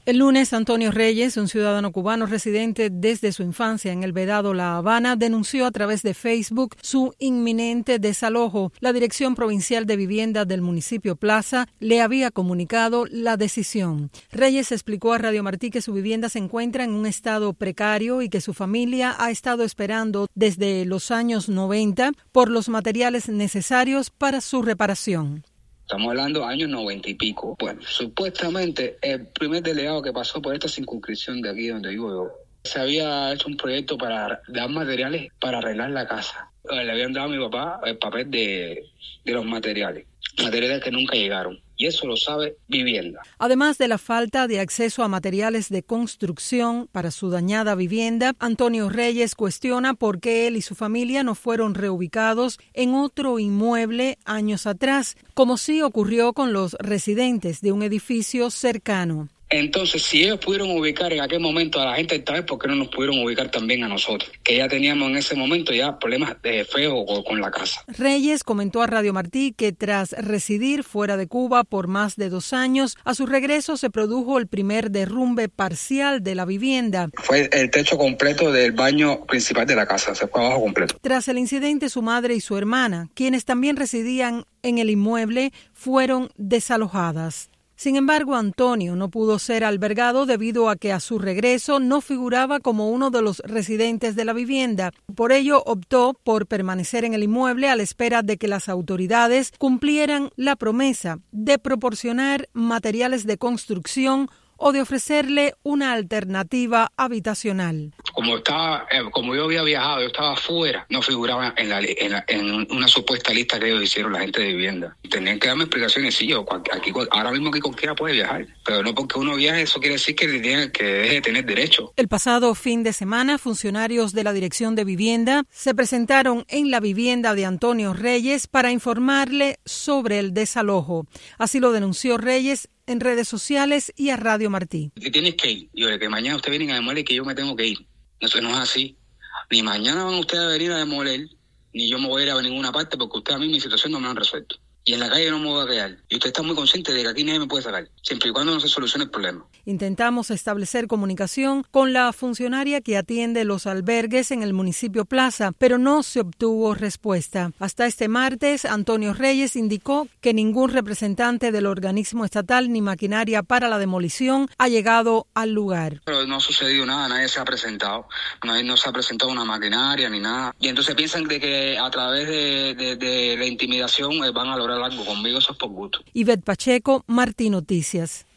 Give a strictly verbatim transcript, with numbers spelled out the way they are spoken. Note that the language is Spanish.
El lunes, Antonio Reyes, un ciudadano cubano residente desde su infancia en el Vedado La Habana, denunció a través de Facebook su inminente desalojo. La Dirección Provincial de Vivienda del municipio Plaza le había comunicado la decisión. Reyes explicó a Radio Martí que su vivienda se encuentra en un estado precario y que su familia ha estado esperando desde los años noventa por los materiales necesarios para su reparación. Estamos hablando de años noventa y pico. Bueno, supuestamente el primer delegado que pasó por esta circunscripción de aquí donde vivo yo, se había hecho un proyecto para dar materiales para arreglar la casa. Le habían dado a mi papá el papel de, de los materiales, materiales que nunca llegaron. Y eso lo sabe Vivienda. Además de la falta de acceso a materiales de construcción para su dañada vivienda, Antonio Reyes cuestiona por qué él y su familia no fueron reubicados en otro inmueble años atrás, como sí ocurrió con los residentes de un edificio cercano. Entonces, si ellos pudieron ubicar en aquel momento a la gente del Taber, ¿por qué no nos pudieron ubicar también a nosotros? Que ya teníamos en ese momento ya problemas de feo con la casa. Reyes comentó a Radio Martí que tras residir fuera de Cuba por más de dos años, a su regreso se produjo el primer derrumbe parcial de la vivienda. Fue el techo completo del baño principal de la casa, se fue abajo completo. Tras el incidente, su madre y su hermana, quienes también residían en el inmueble, fueron desalojadas. Sin embargo, Antonio no pudo ser albergado debido a que a su regreso no figuraba como uno de los residentes de la vivienda. Por ello, optó por permanecer en el inmueble a la espera de que las autoridades cumplieran la promesa de proporcionar materiales de construcción o de ofrecerle una alternativa habitacional. Como estaba, eh, como yo había viajado, yo estaba afuera, no figuraba en, la, en, la, en una supuesta lista que ellos hicieron la gente de vivienda. Tenían que darme explicaciones. Sí, yo aquí, ahora mismo aquí cualquiera puede viajar, pero no porque uno viaje, eso quiere decir que, tiene, que deje de tener derecho. El pasado fin de semana, funcionarios de la Dirección de Vivienda se presentaron en la vivienda de Antonio Reyes para informarle sobre el desalojo. Así lo denunció Reyes en redes sociales y a Radio Martí. Que tienes que ir. Yo, que mañana ustedes vienen a demoler y que yo me tengo que ir. Eso no es así. Ni mañana van ustedes a venir a demoler, ni yo me voy a ir a ninguna parte porque ustedes a mí mi situación no me han resuelto. Y en la calle no me voy a quedar. Y usted está muy consciente de que aquí nadie me puede sacar, siempre y cuando no se solucione el problema. Intentamos establecer comunicación con la funcionaria que atiende los albergues en el municipio Plaza, pero no se obtuvo respuesta. Hasta este martes, Antonio Reyes indicó que ningún representante del organismo estatal ni maquinaria para la demolición ha llegado al lugar. Pero no ha sucedido nada, nadie se ha presentado, nadie no se ha presentado una maquinaria ni nada. Y entonces piensan de que a través de, de, de la intimidación van a lograr algo. Conmigo eso es por gusto. Ivette Pacheco, Martí Noticias.